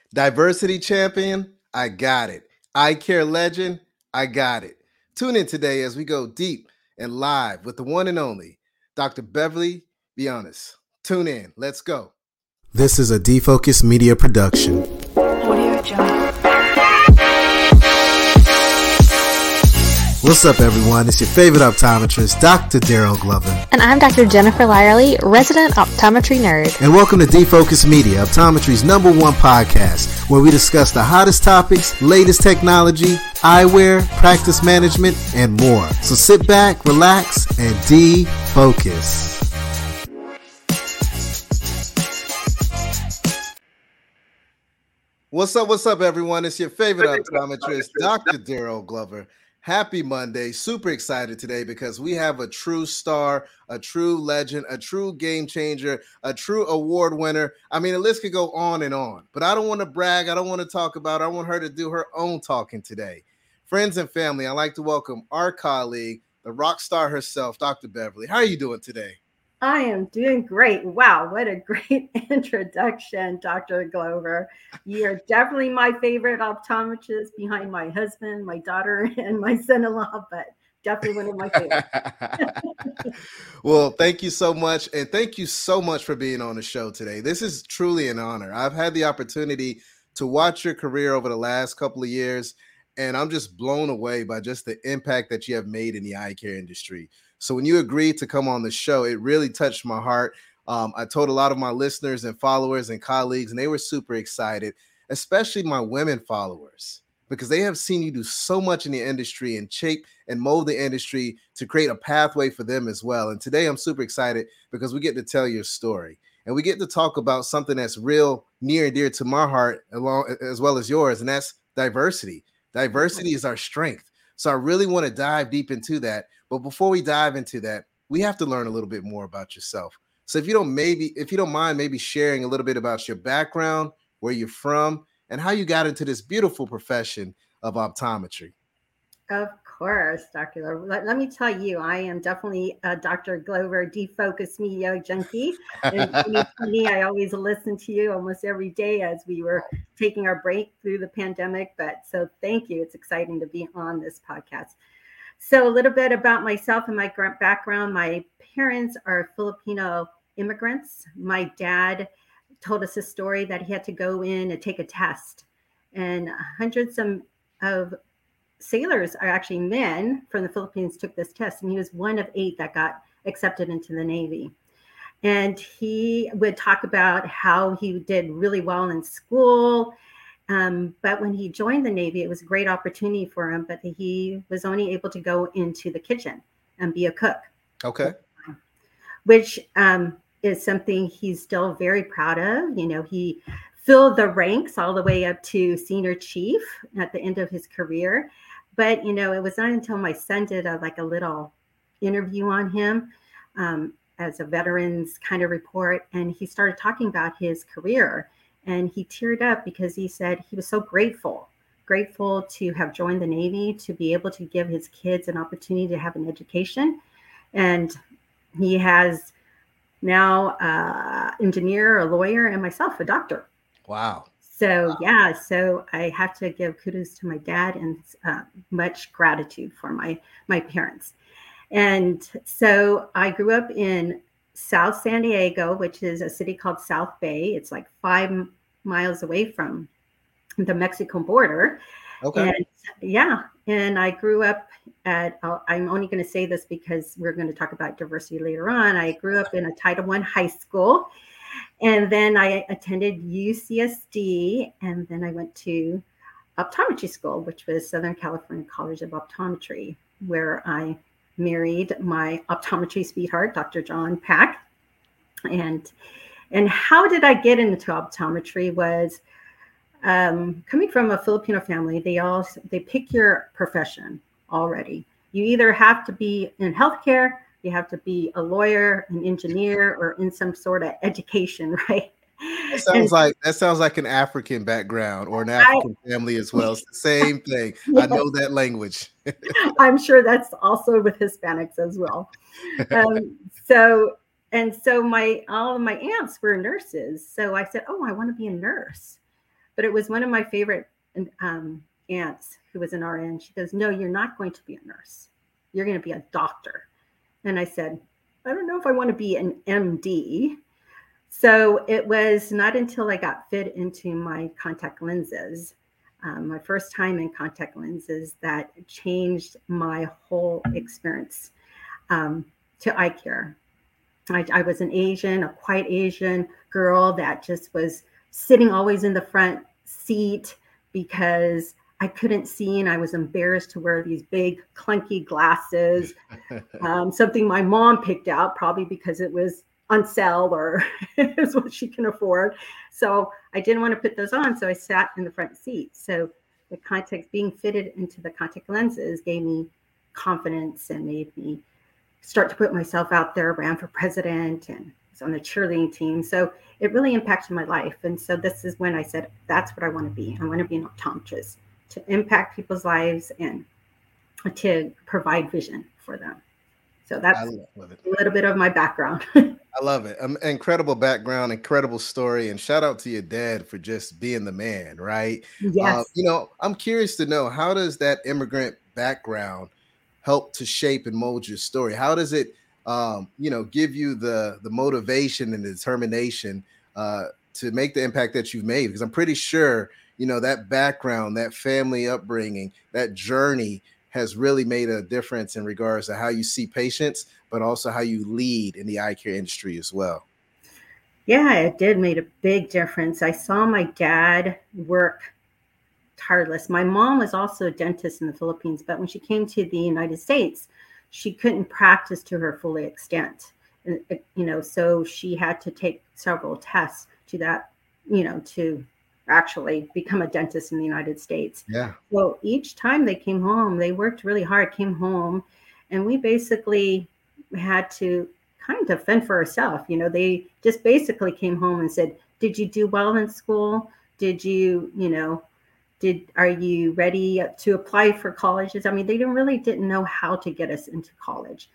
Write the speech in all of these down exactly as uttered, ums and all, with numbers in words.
Diversity champion, I got it. Eye care legend, I got it. Tune in today as we go deep and live with the one and only Doctor Beverly Bionis. Tune in. Let's go. This is a Defocus Media production. Audio Jungle. What's up, everyone? It's your favorite optometrist, Doctor Daryl Glover. And I'm Doctor Jennifer Lyerly, resident optometry nerd. And welcome to Defocus Media, optometry's number one podcast, where we discuss the hottest topics, latest technology, eyewear, practice management, and more. So sit back, relax, and defocus. What's up, what's up, everyone? It's your favorite optometrist, Doctor Daryl Glover. Happy Monday. Super excited today because we have a true star, a true legend, a true game changer, a true award winner. I mean, the list could go on and on, but I don't want to brag. I don't want to talk about it. I want her to do her own talking today. Friends and family, I'd like to welcome our colleague, the rock star herself, Doctor Beverly. How are you doing today? I am doing great. Wow, what a great introduction, Doctor Glover. You're definitely my favorite optometrist behind my husband, my daughter, and my son-in-law, but definitely one of my favorites. Well, thank you so much. And thank you so much for being on the show today. This is truly an honor. I've had the opportunity to watch your career over the last couple of years, and I'm just blown away by just the impact that you have made in the eye care industry. So when you agreed to come on the show, it really touched my heart. Um, I told a lot of my listeners and followers and colleagues, and they were super excited, especially my women followers, because they have seen you do so much in the industry and shape and mold the industry to create a pathway for them as well. And today I'm super excited because we get to tell your story and we get to talk about something that's real near and dear to my heart, along as well as yours, and that's diversity. Diversity is our strength. So I really want to dive deep into that. But before we dive into that, we have to learn a little bit more about yourself. So if you don't maybe, if you don't mind, maybe sharing a little bit about your background, where you're from, and how you got into this beautiful profession of optometry. Of course, Doctor Glover. Let, let me tell you, I am definitely a Doctor Glover Defocus Media junkie. And me, I always listen to you almost every day as we were taking our break through the pandemic. But so thank you. It's exciting to be on this podcast. So a little bit about myself and my background. My parents are Filipino immigrants. My dad told us a story that he had to go in and take a test. And hundreds of, of sailors are actually men from the Philippines took this test. And he was one of eight that got accepted into the Navy. And he would talk about how he did really well in school. Um, but when he joined the Navy, it was a great opportunity for him, but he was only able to go into the kitchen and be a cook. Okay. Which um, is something he's still very proud of. You know, he filled the ranks all the way up to senior chief at the end of his career. But, you know, it was not until my son did a, like a little interview on him um, as a veterans kind of report. And he started talking about his career. And he teared up because he said he was so grateful, grateful to have joined the Navy, to be able to give his kids an opportunity to have an education. And he has now an engineer, a lawyer, and myself, a doctor. Wow. So, wow. yeah, so I have to give kudos to my dad and uh, much gratitude for my, my parents. And so I grew up in South San Diego, which is a city called South Bay. It's like five miles away from the Mexican border. Okay. And yeah, and I grew up at, uh, I'm only going to say this because we're going to talk about diversity later on. I grew up in a Title One high school, and then I attended U C S D, and then I went to optometry school, which was Southern California College of Optometry, where I married my optometry sweetheart, Doctor John Pack. And and how did I get into optometry was um, coming from a Filipino family. They all they pick your profession already. You either have to be in healthcare, you have to be a lawyer, an engineer, or in some sort of education, right? That sounds and, like that sounds like an African background or an African I, family as well. It's the same thing. Yes. I know that language. I'm sure that's also with Hispanics as well. Um, so and so my all of my aunts were nurses. So I said, "Oh, I want to be a nurse." But it was one of my favorite um, aunts who was an R N. She goes, no, you're not going to be a nurse. You're going to be a doctor. And I said, I don't know if I want to be an M D. So it was not until I got fit into my contact lenses, um, my first time in contact lenses, that changed my whole experience um, to eye care. I, I was an Asian, a white Asian girl that just was sitting always in the front seat because I couldn't see and I was embarrassed to wear these big clunky glasses, um, something my mom picked out probably because it was on sale or is what she can afford. So I didn't want to put those on. So I sat in the front seat. So the contact, being fitted into the contact lenses, gave me confidence and made me start to put myself out there, ran for president and was on the cheerleading team. So it really impacted my life. And so this is when I said, that's what I want to be. I want to be an optometrist, to impact people's lives and to provide vision for them. So that's a little bit of my background. I love it. Um, incredible background, incredible story. And shout out to your dad for just being the man, right? Yes. Uh, you know, I'm curious to know, how does that immigrant background help to shape and mold your story? How does it, um, you know, give you the, the motivation and the determination uh, to make the impact that you've made? Because I'm pretty sure, you know, that background, that family upbringing, that journey has really made a difference in regards to how you see patients, but also how you lead in the eye care industry as well. Yeah, it did make a big difference. I saw my dad work tireless. My mom was also a dentist in the Philippines, but when she came to the United States, she couldn't practice to her full extent. And, you know, so she had to take several tests to that, you know, to actually become a dentist in the United States. Yeah. So each time they came home, they worked really hard, came home, and we basically had to kind of fend for ourselves. You know, they just basically came home and said, did you do well in school? Did you, you know, did, are you ready to apply for colleges? I mean, they didn't really didn't know how to get us into college.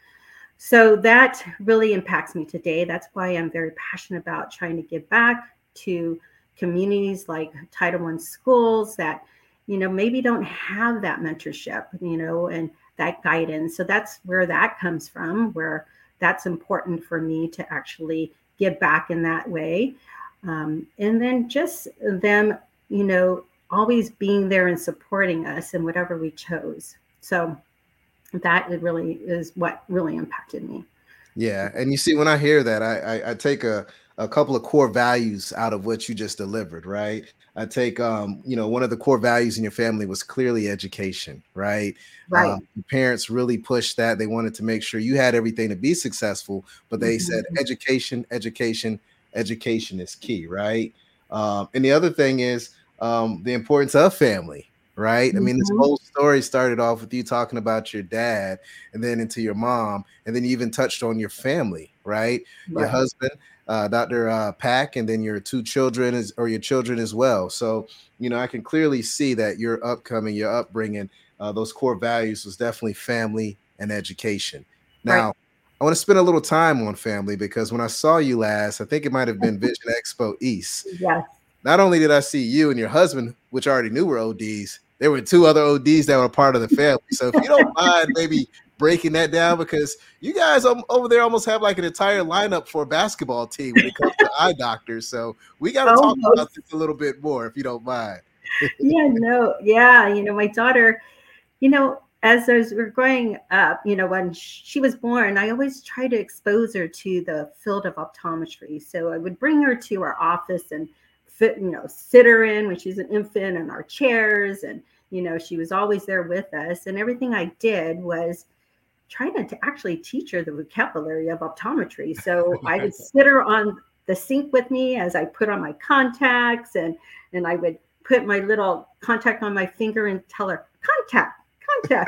So that really impacts me today. That's why I'm very passionate about trying to give back to communities like Title One schools that, you know, maybe don't have that mentorship, you know, and that guidance. So that's where that comes from, where that's important for me to actually give back in that way. Um, and then just them, you know, always being there and supporting us in whatever we chose. So that really is what really impacted me. Yeah. And you see, when I hear that, I, I, I take a, a couple of core values out of what you just delivered, right? I take, um, you know, one of the core values in your family was clearly education, right? Right. Um, your parents really pushed that. They wanted to make sure you had everything to be successful, but they mm-hmm. said education, education, education is key, right? Um, and the other thing is um, the importance of family, right? Mm-hmm. I mean, this whole story started off with you talking about your dad and then into your mom, and then you even touched on your family, right? right. Your husband, uh, Doctor Uh, Pack, and then your two children is, or your children as well. So, you know, I can clearly see that your upcoming, your upbringing, uh, those core values was definitely family and education. Now, right. I want to spend a little time on family because when I saw you last, I think it might have been Vision Expo East. Yes. Not only did I see you and your husband, which I already knew were O Ds, there were two other O Ds that were part of the family. So if you don't mind maybe breaking that down, because you guys over there almost have like an entire lineup for a basketball team when it comes to eye doctors. So we got to oh, talk about this a little bit more, if you don't mind. yeah, no, yeah. You know, my daughter, you know, as those were growing up, you know, when she was born, I always try to expose her to the field of optometry. So I would bring her to our office and fit, you know, sit her in when she's an infant in our chairs. And, you know, she was always there with us. And everything I did was trying to, to actually teach her the vocabulary of optometry. So I would sit her on the sink with me as I put on my contacts, and, and I would put my little contact on my finger and tell her, contact, contact,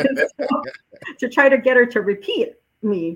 so, to try to get her to repeat me.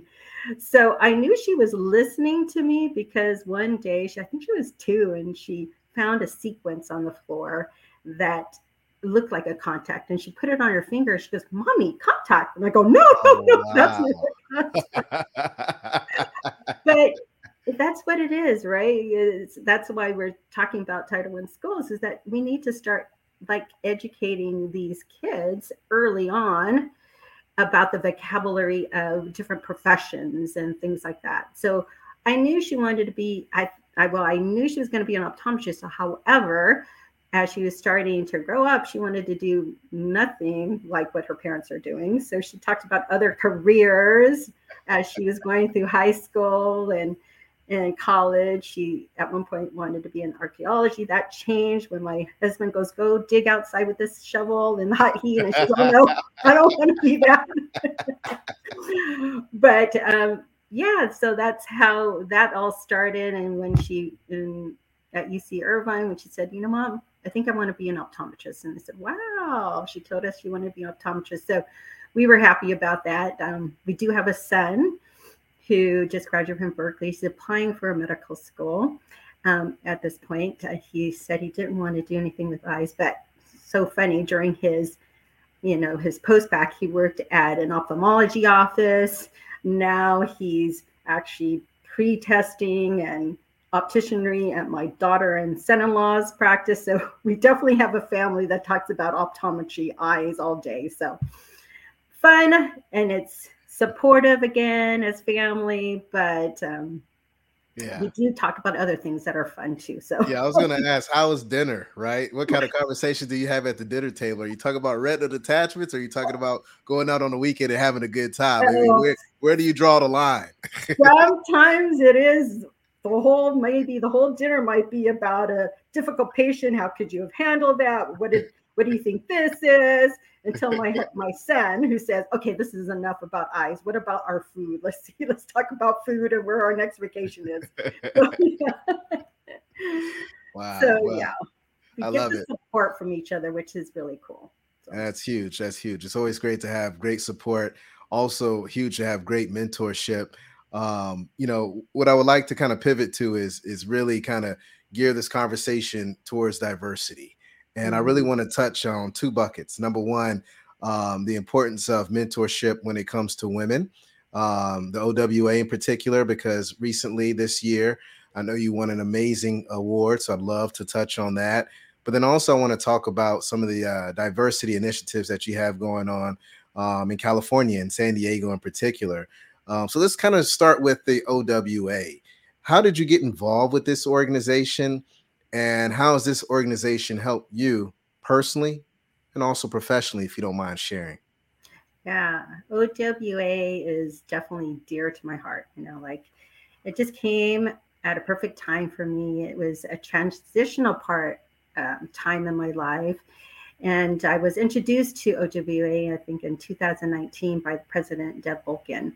So I knew she was listening to me because one day, she, I think she was two, and she found a sequence on the floor that looked like a contact, and she put it on her finger. She goes, "Mommy, contact." And I go, "No, no, oh, no, wow. that's not a contact." But That's what it is, right? It's, that's why we're talking about Title One schools, is that we need to start like educating these kids early on about the vocabulary of different professions and things like that. So I knew she wanted to be, I, I well, I knew she was going to be an optometrist. So, however, as she was starting to grow up, she wanted to do nothing like what her parents are doing. So she talked about other careers as she was going through high school and in college. She at one point wanted to be in archaeology. That changed when my husband goes, go dig outside with this shovel in the hot heat. And she's, oh no, I don't want to be that. But um, yeah, so that's how that all started. And when she in, at U C Irvine, when she said, you know, Mom, I think I want to be an optometrist. And I said, wow, she told us she wanted to be an optometrist. So we were happy about that. Um, we do have a son who just graduated from Berkeley. He's applying for a medical school um, at this point. Uh, he said he didn't want to do anything with eyes, but so funny, during his, you know, his post-bac, he worked at an ophthalmology office. Now he's actually pre-testing and opticianry at my daughter and son-in-law's practice. So we definitely have a family that talks about optometry, eyes all day. So fun, and it's supportive again as family, but um, yeah, we do talk about other things that are fun too. So yeah, I was going to ask, how was dinner, right? What kind of conversation do you have at the dinner table? Are you talking about retinal detachments, or are you talking about going out on the weekend and having a good time? I mean, where, where do you draw the line? Sometimes it is the whole, maybe the whole dinner might be about a difficult patient. How could you have handled that? What did, what do you think this is? Until my my son, who says, okay, this is enough about eyes. What about our food? Let's see, let's talk about food and where our next vacation is. So, yeah. Wow. So well, yeah, we I get love the it. support from each other, which is really cool. So. That's huge. That's huge. It's always great to have great support. Also huge to have great mentorship. Um, you know, what I would like to kind of pivot to is, is really kind of gear this conversation towards diversity. And I really want to touch on two buckets. Number one, um, the importance of mentorship when it comes to women, um, the O W A in particular, because recently this year, I know you won an amazing award. So I'd love to touch on that. But then also I want to talk about some of the uh, diversity initiatives that you have going on um, in California and San Diego in particular. Um, so let's kind of start with the O W A. How did you get involved with this organization? And how has this organization helped you personally and also professionally, if you don't mind sharing? Yeah, O W A is definitely dear to my heart. You know, like it just came at a perfect time for me. It was a transitional part um, time in my life. And I was introduced to O W A, I think, in two thousand nineteen by President Deb Volkin.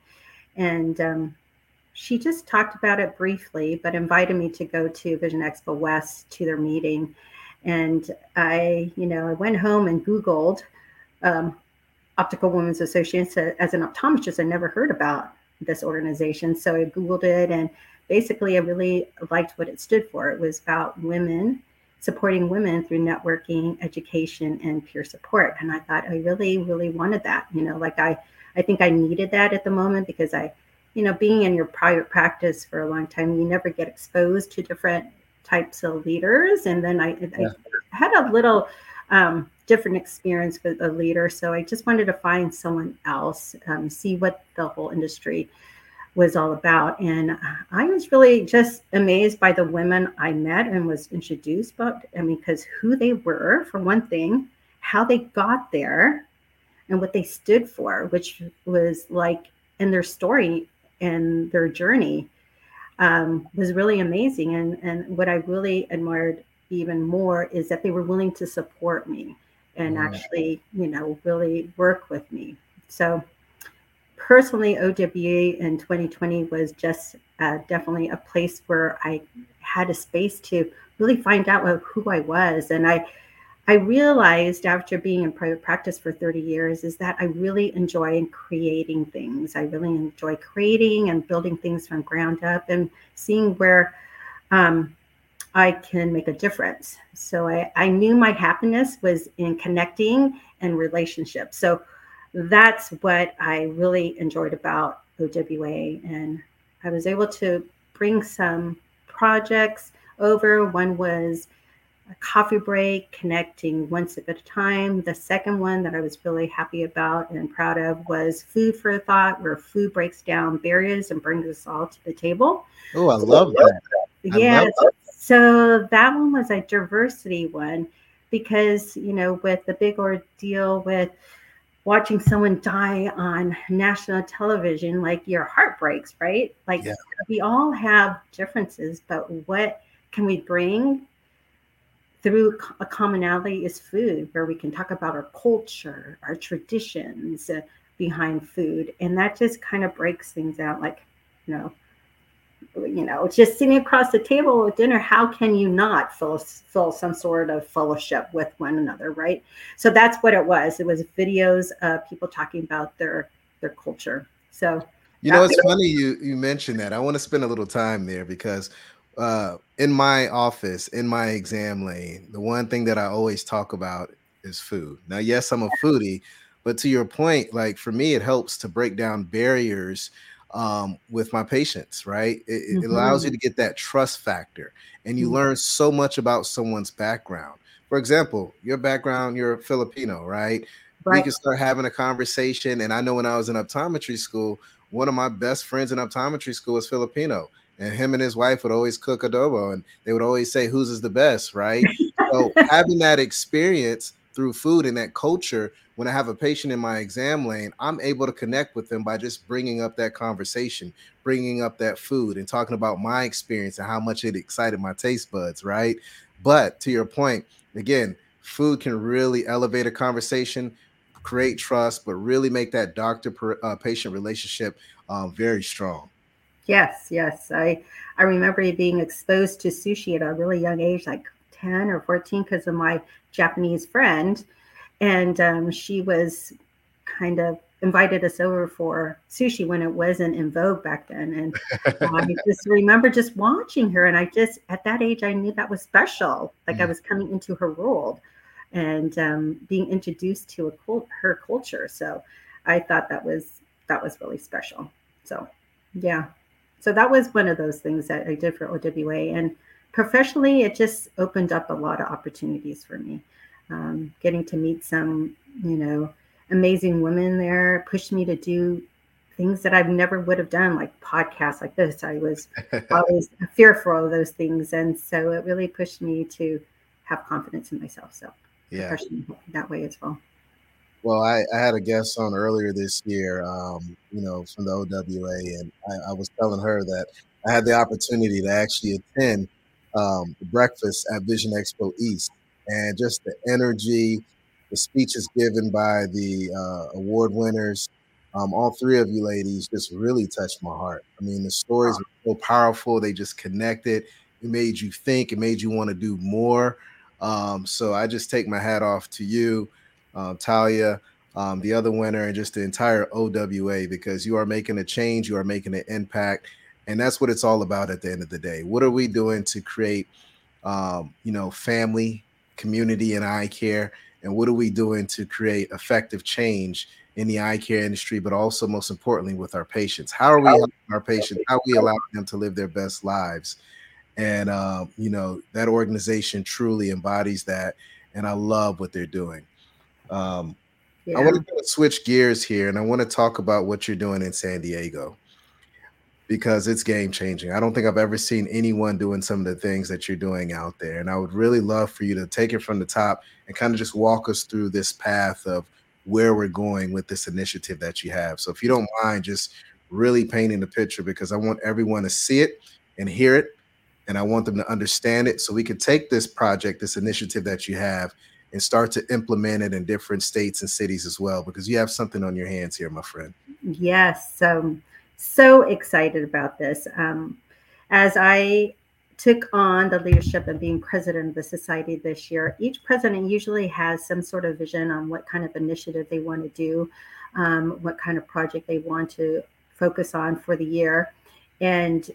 And um, she just talked about it briefly, but invited me to go to Vision Expo West to their meeting. And I, you know, I went home and Googled um, Optical Women's Association. As an optometrist, I never heard about this organization. So I Googled it, and basically I really liked what it stood for. It was about women, supporting women through networking, education, and peer support. And I thought I really, really wanted that. You know, like I, I think I needed that at the moment, because I, you know, being in your private practice for a long time, you never get exposed to different types of leaders. And then I, yeah. I had a little um, different experience with a leader. So I just wanted to find someone else, um, see what the whole industry was all about. And I was really just amazed by the women I met and was introduced about. I mean, because who they were, for one thing, how they got there, and what they stood for, which was like in their story and their journey um, was really amazing. And, and what I really admired even more is that they were willing to support me and mm-hmm. actually, you know, really work with me. So personally, O W A in twenty twenty was just uh, definitely a place where I had a space to really find out who I was. And I, I realized after being in private practice for thirty years is that I really enjoy creating things. I really enjoy creating and building things from ground up and seeing where um, I can make a difference. So I, I knew my happiness was in connecting and relationships. So that's what I really enjoyed about O W A. And I was able to bring some projects over. One was a coffee break, connecting one sip at a time. The second one that I was really happy about and proud of was Food for Thought, where food breaks down barriers and brings us all to the table. Oh, I love that. Yeah, so that one was a diversity one because, you know, with the big ordeal with watching someone die on national television, like your heart breaks, right? Like Yeah. we all have differences, but what can we bring through a commonality is food, where we can talk about our culture, our traditions uh, behind food. And that just kind of breaks things out. Like, you know, you know, just sitting across the table at dinner, how can you not feel, feel some sort of fellowship with one another, right? So that's what it was. It was videos of people talking about their their culture. So, you know, it's funny you you mentioned that. I want to spend a little time there because uh, in my office, in my exam lane, the one thing that I always talk about is food. Now, yes, I'm a foodie, but to your point, like for me, it helps to break down barriers um, with my patients, right? It, it allows you Mhm. to get that trust factor, and you Mhm. learn so much about someone's background. For example, your background, you're Filipino, right? We Right. can start having a conversation. And I know when I was in optometry school, one of my best friends in optometry school was Filipino, and him and his wife would always cook adobo, and they would always say, "Whose is the best?" Right? So having that experience through food and that culture, when I have a patient in my exam lane, I'm able to connect with them by just bringing up that conversation, bringing up that food, and talking about my experience and how much it excited my taste buds. Right? But to your point, again, food can really elevate a conversation, create trust, but really make that doctor uh, patient relationship um, very strong. Yes, yes. I I remember being exposed to sushi at a really young age, like ten or fourteen, because of my Japanese friend. And um, she was kind of invited us over for sushi when it wasn't in vogue back then. And I just remember just watching her. And I just, at that age, I knew that was special. Like I was coming into her world and um, being introduced to a cult, her culture. So I thought that was, that was really special. So, yeah. So that was one of those things that I did for O W A. And professionally, it just opened up a lot of opportunities for me. Um, getting to meet some, you know, amazing women there pushed me to do things that I never would have done, like podcasts like this. I was always fearful of those things. And so it really pushed me to have confidence in myself. So Yeah. professionally that way as well. Well, I, I had a guest on earlier this year, um, you know, from the O W A, and I, I was telling her that I had the opportunity to actually attend um, the breakfast at Vision Expo East, and just the energy, the speeches given by the uh, award winners, um, all three of you ladies just really touched my heart. I mean, the stories were so powerful; they just connected. It made you think. It made you want to do more. Um, so I just take my hat off to you, um, Talia, um, the other winner, and just the entire O W A, because you are making a change, you are making an impact, and that's what it's all about at the end of the day. What are we doing to create, um, you know, family, community, and eye care, and what are we doing to create effective change in the eye care industry, but also most importantly with our patients? How are we helping our patients? How are we allowing them to live their best lives? And um, you know, that organization truly embodies that, and I love what they're doing. Um, I want Yeah. to kind of switch gears here, and I want to talk about what you're doing in San Diego because it's game changing. I don't think I've ever seen anyone doing some of the things that you're doing out there. And I would really love for you to take it from the top and kind of just walk us through this path of where we're going with this initiative that you have. So if you don't mind, just really painting the picture, because I want everyone to see it and hear it, and I want them to understand it so we can take this project, this initiative that you have, and start to implement it in different states and cities as well, because you have something on your hands here, my friend. Yes. So, so excited about this. Um, as I took on the leadership of being president of the society this year, each president usually has some sort of vision on what kind of initiative they want to do, um, what kind of project they want to focus on for the year. And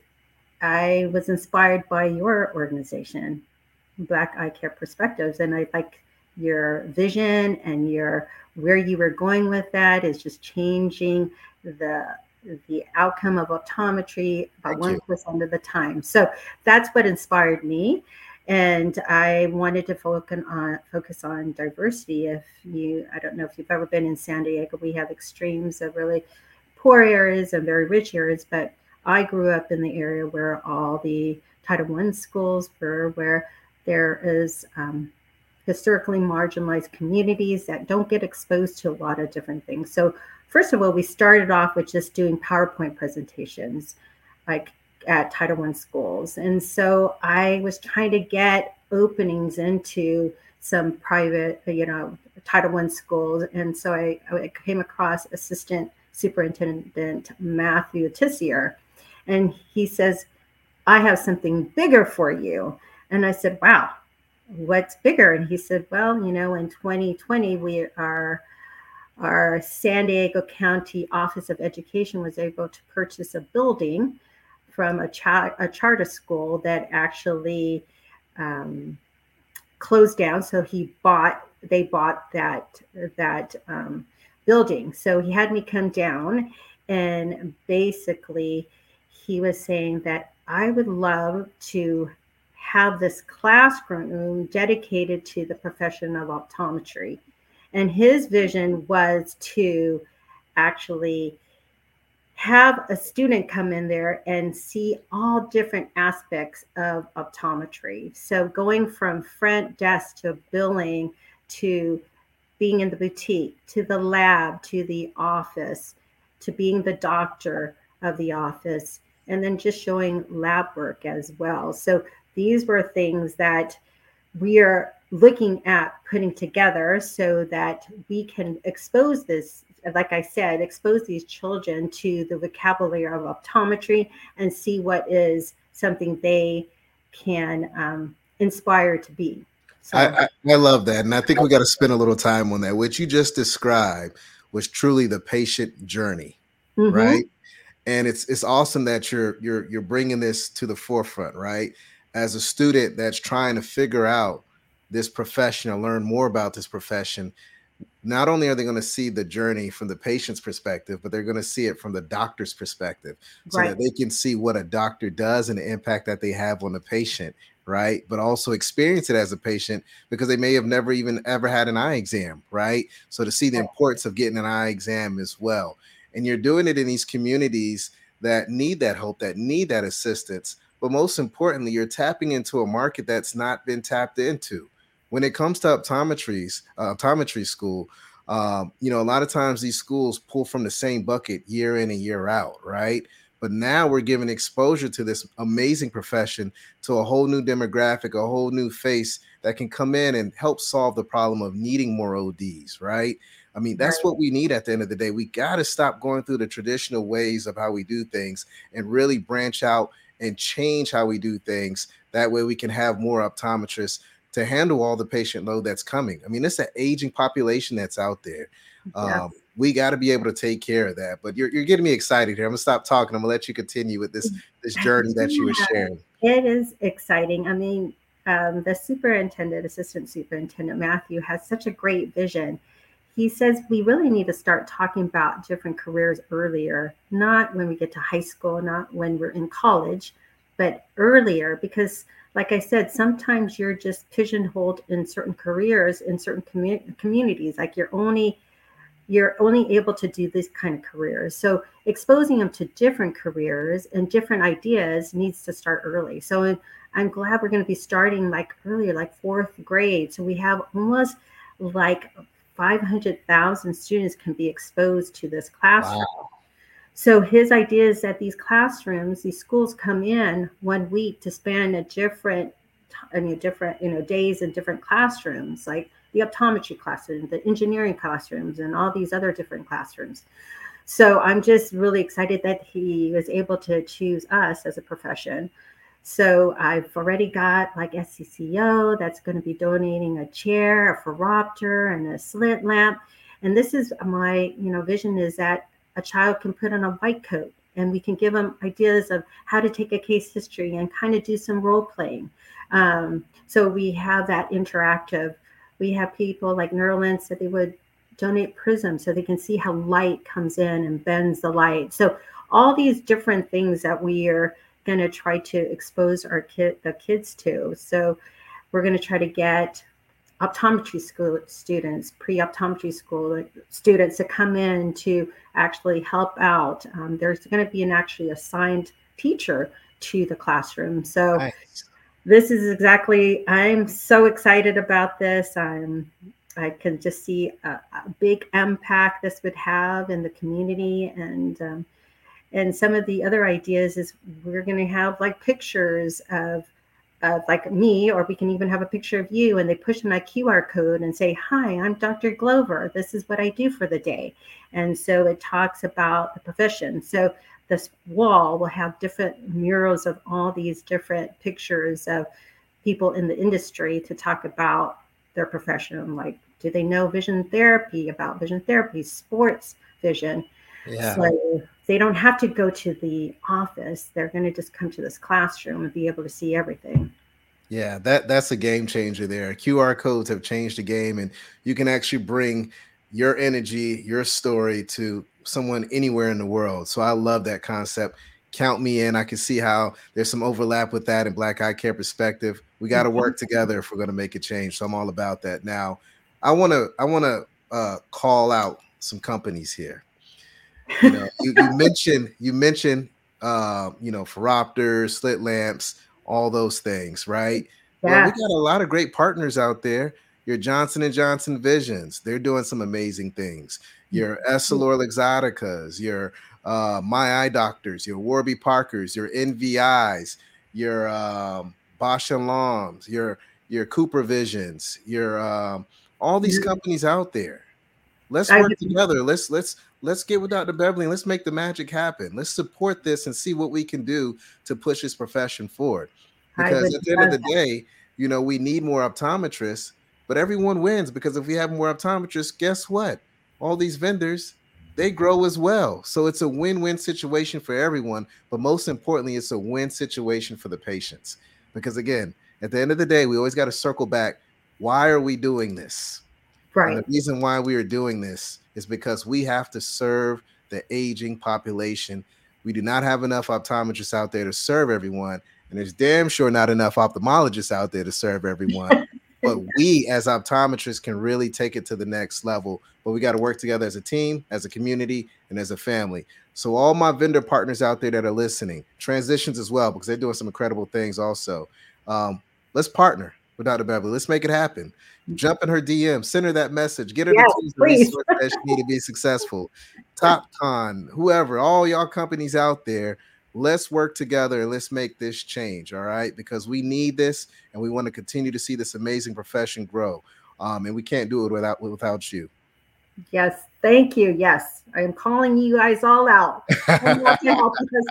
I was inspired by your organization, Black Eye Care Perspectives, and I like your vision and your where you were going with that is just changing the the outcome of optometry about Thank you. one percent of the time. So that's what inspired me. And I wanted to focus on focus on diversity. If you, I don't know if you've ever been in San Diego, we have extremes of really poor areas and very rich areas. But I grew up in the area where all the Title One schools were, where there is um, historically marginalized communities that don't get exposed to a lot of different things. So first of all, we started off with just doing PowerPoint presentations, like at Title One schools. And so I was trying to get openings into some private, you know, Title One schools. And so I, I came across Assistant Superintendent Matthew Tissier. And he says, I have something bigger for you. And I said, wow, what's bigger? And he said, well, you know, in twenty twenty, we are, our San Diego County Office of Education was able to purchase a building from a, cha- a charter school that actually um, closed down. So he bought, they bought that, that um, building. So he had me come down, and basically he was saying that I would love to have this classroom dedicated to the profession of optometry. And his vision was to actually have a student come in there and see all different aspects of optometry. So going from front desk to billing, to being in the boutique, to the lab, to the office, to being the doctor of the office, and then just showing lab work as well. So these were things that we are looking at putting together so that we can expose this, like I said, expose these children to the vocabulary of optometry and see what is something they can um, inspire to be. So I, I, I love that. And I think we got to spend a little time on that. What you just described was truly the patient journey, mm-hmm. right? And it's it's awesome that you're you're you're bringing this to the forefront, right? As a student that's trying to figure out this profession or learn more about this profession, not only are they going to see the journey from the patient's perspective, but they're going to see it from the doctor's perspective, so Right. that they can see what a doctor does and the impact that they have on the patient, right? But also experience it as a patient, because they may have never even ever had an eye exam, right? So to see the importance of getting an eye exam as well. And you're doing it in these communities that need that hope, that need that assistance. But most importantly, you're tapping into a market that's not been tapped into. When it comes to optometries, uh, optometry school, um, you know, a lot of times these schools pull from the same bucket year in and year out, right? But now we're giving exposure to this amazing profession to a whole new demographic, a whole new face that can come in and help solve the problem of needing more O Ds, right? I mean, that's Right. what we need at the end of the day. We got to stop going through the traditional ways of how we do things and really branch out and change how we do things. That way we can have more optometrists to handle all the patient load that's coming. I mean, it's an aging population that's out there. Yes. Um, we got to be able to take care of that. But you're, you're getting me excited here. I'm gonna stop talking. I'm gonna let you continue with this, this journey that you were Yeah, sharing. it is exciting. I mean, um, the superintendent, assistant superintendent, Matthew, has such a great vision. He says we really need to start talking about different careers earlier, not when we get to high school, not when we're in college, but earlier, because like I said, sometimes you're just pigeonholed in certain careers in certain commu- communities. Like you're only you're only able to do this kind of careers. So exposing them to different careers and different ideas needs to start early. So I'm glad we're going to be starting like earlier, like fourth grade. So we have almost like five hundred thousand students can be exposed to this classroom. Wow. So his idea is that these classrooms, these schools come in one week to span a different, I mean, different, you know, days in different classrooms, like the optometry classroom, the engineering classrooms, and all these other different classrooms. So I'm just really excited that he was able to choose us as a profession. So I've already got like S C C O that's going to be donating a chair, a phoropter, and a slit lamp. And this is my, you know, vision is that a child can put on a white coat and we can give them ideas of how to take a case history and kind of do some role playing. Um, so we have that interactive. We have people like Neuralink said they would donate prisms so they can see how light comes in and bends the light. So all these different things that we are going to try to expose our kid, the kids to. So we're going to try to get optometry school students, pre-optometry school students to come in to actually help out. Um, there's going to be an actually assigned teacher to the classroom. So Nice. this is exactly, I'm so excited about this. I'm, I can just see a, a big impact this would have in the community. And, um, and some of the other ideas is we're going to have like pictures of Uh, like me, or we can even have a picture of you, and they push in my Q R code and say, hi, I'm Doctor Glover. This is what I do for the day. And so it talks about the profession. So this wall will have different murals of all these different pictures of people in the industry to talk about their profession. Like, do they know vision therapy, about vision therapy, sports vision? Yeah. So they don't have to go to the office. They're going to just come to this classroom and be able to see everything. Yeah, that that's a game changer there. Q R codes have changed the game, and you can actually bring your energy, your story to someone anywhere in the world. So I love that concept. Count me in. I can see how there's some overlap with that in Black Eye Care Perspective. We got to work together if we're going to make a change. So I'm all about that. Now, I want to I want to uh, call out some companies here. You know, you, you mentioned you mentioned uh, you know, Phoropter, slit lamps, all those things, right? Well, we Yeah. got a lot of great partners out there. Your Johnson and Johnson Visions, they're doing some amazing things. Your Essilor Luxotticas, your uh, My Eye Doctors, your Warby Parkers, your N V Is, your um, Bausch and Lombs, your your Cooper Visions, your um, all these companies out there. Let's I work would, together. Let's let's let's get with Doctor Beverly and let's make the magic happen. Let's support this and see what we can do to push this profession forward. I Because would at the end of love the that. day, you know, we need more optometrists, but everyone wins because if we have more optometrists, guess what? All these vendors, they grow as well. So it's a win-win situation for everyone, but most importantly, it's a win situation for the patients. Because again, at the end of the day, we always got to circle back. Why are we doing this? And the Right. reason why we are doing this is because we have to serve the aging population. We do not have enough optometrists out there to serve everyone. And there's damn sure not enough ophthalmologists out there to serve everyone. But we as optometrists can really take it to the next level. But we got to work together as a team, as a community, and as a family. So all my vendor partners out there that are listening, transitions as well, because they're doing some incredible things also. Um, let's partner with Doctor Beverly. Let's make it happen. Jump in her D M, send her that message, get her the Yes, tools, the please. resources that she need to be successful. TopCon, whoever, all y'all companies out there, let's work together and let's make this change. All right, because we need this and we want to continue to see this amazing profession grow. Um, and we can't do it without without you. Yes. Thank you. Yes. I am calling you guys all out. I'm not to help because,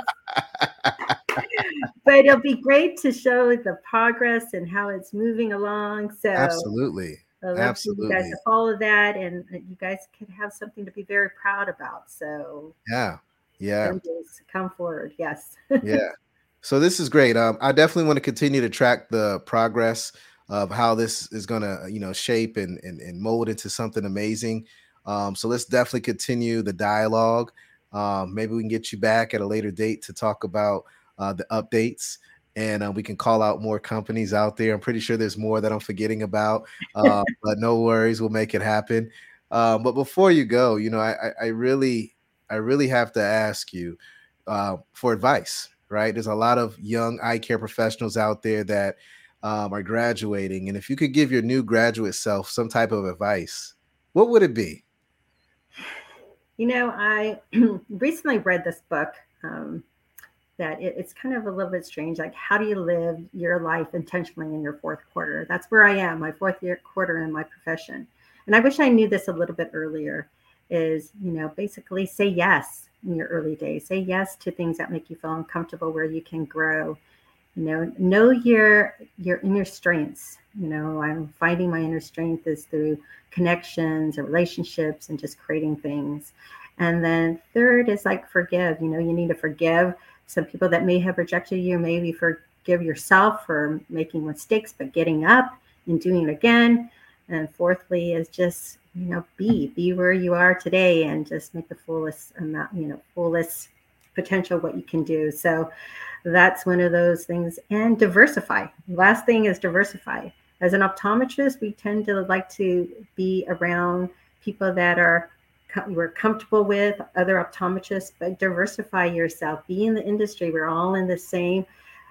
but it'll be great to show the progress and how it's moving along. So Absolutely. I'd love for you guys Absolutely. to follow that, and you guys could have something to be very proud about. So Yeah. Yeah. vendors, come forward. Yes. Yeah. So this is great. Um, I definitely want to continue to track the progress of how this is going to, you know, shape and, and, and mold into something amazing. Um, so let's definitely continue the dialogue. Um, maybe we can get you back at a later date to talk about uh, the updates, and uh, we can call out more companies out there. I'm pretty sure there's more that I'm forgetting about, uh, but no worries, we'll make it happen. Um, but before you go, you know, I, I, I really, I really have to ask you uh, for advice, right? There's a lot of young eye care professionals out there that um, are graduating. And if you could give your new graduate self some type of advice, what would it be? You know, I recently read this book um, that it, it's kind of a little bit strange. Like, how do you live your life intentionally in your fourth quarter? That's where I am, my fourth year quarter in my profession. And I wish I knew this a little bit earlier. Is, you know, basically say yes in your early days. Say yes to things that make you feel uncomfortable, where you can grow. You know, know your your inner strengths. You know, I'm finding my inner strength is through connections and relationships and just creating things. And then third is like forgive. You know, you need to forgive some people that may have rejected you. Maybe forgive yourself for making mistakes, but getting up and doing it again. And fourthly is just you know, be, be where you are today and just make the fullest amount, you know, fullest potential what you can do. So that's one of those things. And diversify. Last thing is diversify. As an optometrist, we tend to like to be around people that are we're comfortable with, other optometrists, but diversify yourself. Be in the industry. We're all in the same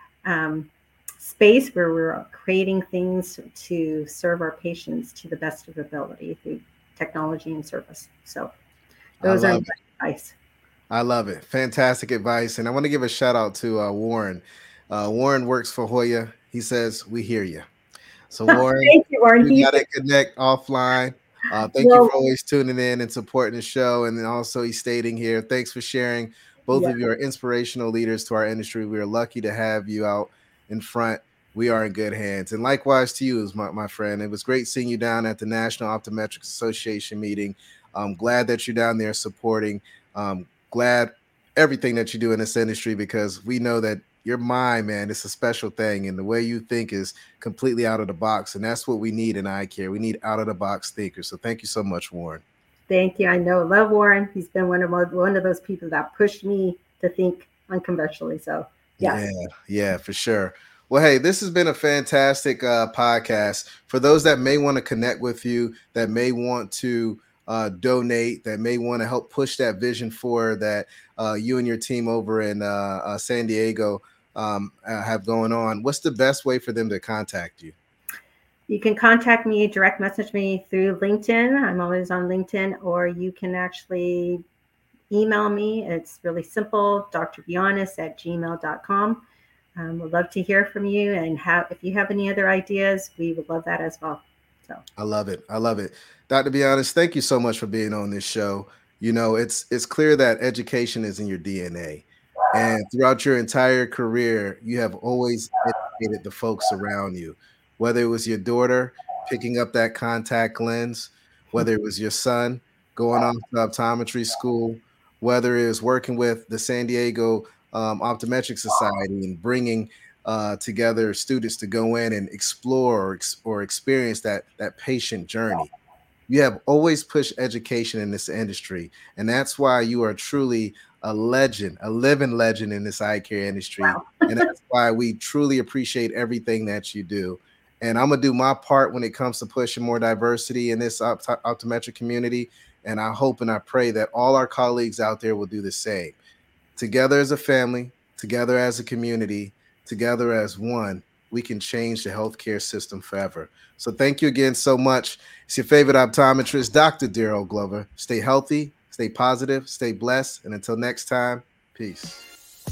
um, space where we're creating things to serve our patients to the best of ability through technology and service. So those are my advice. I love it. Fantastic advice. And I want to give a shout out to uh, Warren. Uh, Warren works for Hoya. He says, we hear you. So Warren, Thank you, Warren. we got to connect offline. Uh, thank well, you for always tuning in and supporting the show. And then also he's stating here, thanks for sharing. Both yeah. of you are inspirational leaders to our industry. We are lucky to have you out in front. We are in good hands. And likewise to you, my, my friend. It was great seeing you down at the National Optometrics Association meeting. I'm glad that you're down there supporting. Um, glad everything that you do in this industry, because we know that your mind, man, it's a special thing. And the way you think is completely out of the box. And that's what we need in eye care. We need out of the box thinkers. So thank you so much, Warren. Thank you. I know, love Warren. He's been one of my, one of those people that pushed me to think unconventionally. So yeah. Yeah, yeah, for sure. Well, hey, this has been a fantastic uh, podcast. For those that may want to connect with you, that may want to uh, donate, that may want to help push that vision forward that uh, you and your team over in uh, uh, San Diego um, uh, have going on, what's the best way for them to contact you? You can contact me, direct message me through LinkedIn. I'm always on LinkedIn, or you can actually email me. It's really simple, d r bionis at gmail dot com. Um, we'd love to hear from you, and have, if you have any other ideas, we would love that as well. So I love it. I love it. Doctor Bionis, thank you so much for being on this show. You know, it's it's clear that education is in your D N A. And throughout your entire career, you have always educated the folks around you, whether it was your daughter picking up that contact lens, whether it was your son going off to optometry school, whether it was working with the San Diego um, Optometric Society and bringing uh, together students to go in and explore or, ex- or experience that, that patient journey. You have always pushed education in this industry, and that's why you are truly a legend, a living legend in this eye care industry. Wow. And that's why we truly appreciate everything that you do. And I'm going to do my part when it comes to pushing more diversity in this opt- optometric community. And I hope and I pray that all our colleagues out there will do the same. Together as a family, together as a community, together as one, we can change the healthcare system forever. So thank you again so much. It's your favorite optometrist, Doctor Daryl Glover. Stay healthy, stay positive, stay blessed. And until next time, peace.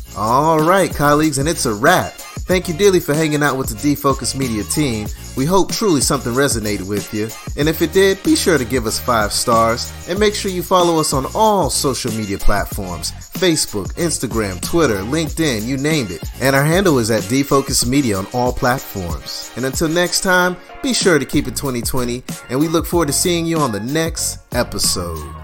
All right, colleagues, and it's a wrap. Thank you dearly for hanging out with the D-Focus Media team. We hope truly something resonated with you. And if it did, be sure to give us five stars and make sure you follow us on all social media platforms: Facebook, Instagram, Twitter, LinkedIn, you named it. And our handle is at D-Focus Media on all platforms. And until next time, be sure to keep it twenty twenty, and we look forward to seeing you on the next episode.